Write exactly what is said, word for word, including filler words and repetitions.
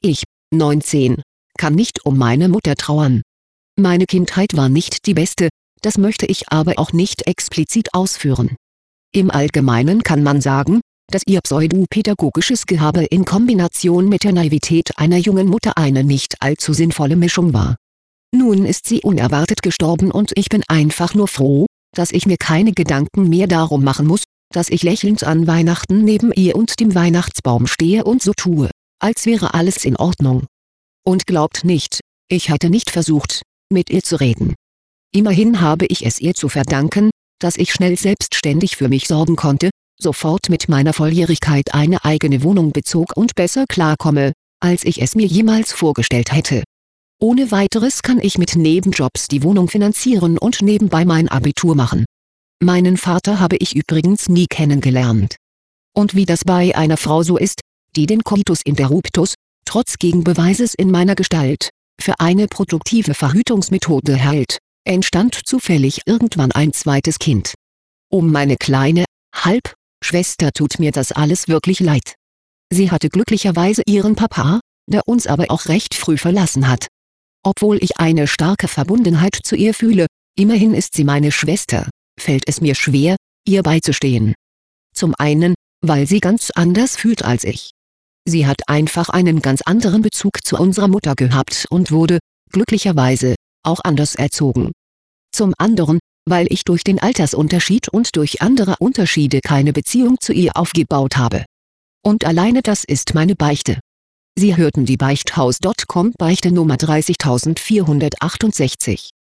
Ich, neunzehn, kann nicht um meine Mutter trauern. Meine Kindheit war nicht die beste, das möchte ich aber auch nicht explizit ausführen. Im Allgemeinen kann man sagen, dass ihr pseudopädagogisches Gehabe in Kombination mit der Naivität einer jungen Mutter eine nicht allzu sinnvolle Mischung war. Nun ist sie unerwartet gestorben und ich bin einfach nur froh, dass ich mir keine Gedanken mehr darum machen muss, dass ich lächelnd an Weihnachten neben ihr und dem Weihnachtsbaum stehe und so tue, als wäre alles in Ordnung. Und glaubt nicht, ich hätte nicht versucht, mit ihr zu reden. Immerhin habe ich es ihr zu verdanken, dass ich schnell selbstständig für mich sorgen konnte, sofort mit meiner Volljährigkeit eine eigene Wohnung bezog und besser klarkomme, als ich es mir jemals vorgestellt hätte. Ohne weiteres kann ich mit Nebenjobs die Wohnung finanzieren und nebenbei mein Abitur machen. Meinen Vater habe ich übrigens nie kennengelernt. Und wie das bei einer Frau so ist, die den Coitus interruptus, trotz Gegenbeweises in meiner Gestalt, für eine produktive Verhütungsmethode hält, entstand zufällig irgendwann ein zweites Kind. Um meine kleine Halbschwester tut mir das alles wirklich leid. Sie hatte glücklicherweise ihren Papa, der uns aber auch recht früh verlassen hat. Obwohl ich eine starke Verbundenheit zu ihr fühle, immerhin ist sie meine Schwester, fällt es mir schwer, ihr beizustehen. Zum einen, weil sie ganz anders fühlt als ich. Sie hat einfach einen ganz anderen Bezug zu unserer Mutter gehabt und wurde, glücklicherweise, auch anders erzogen. Zum anderen, weil ich durch den Altersunterschied und durch andere Unterschiede keine Beziehung zu ihr aufgebaut habe. Und alleine das ist meine Beichte. Sie hörten die Beichthaus Punkt com Beichte Nummer dreißigtausendvierhundertachtundsechzig.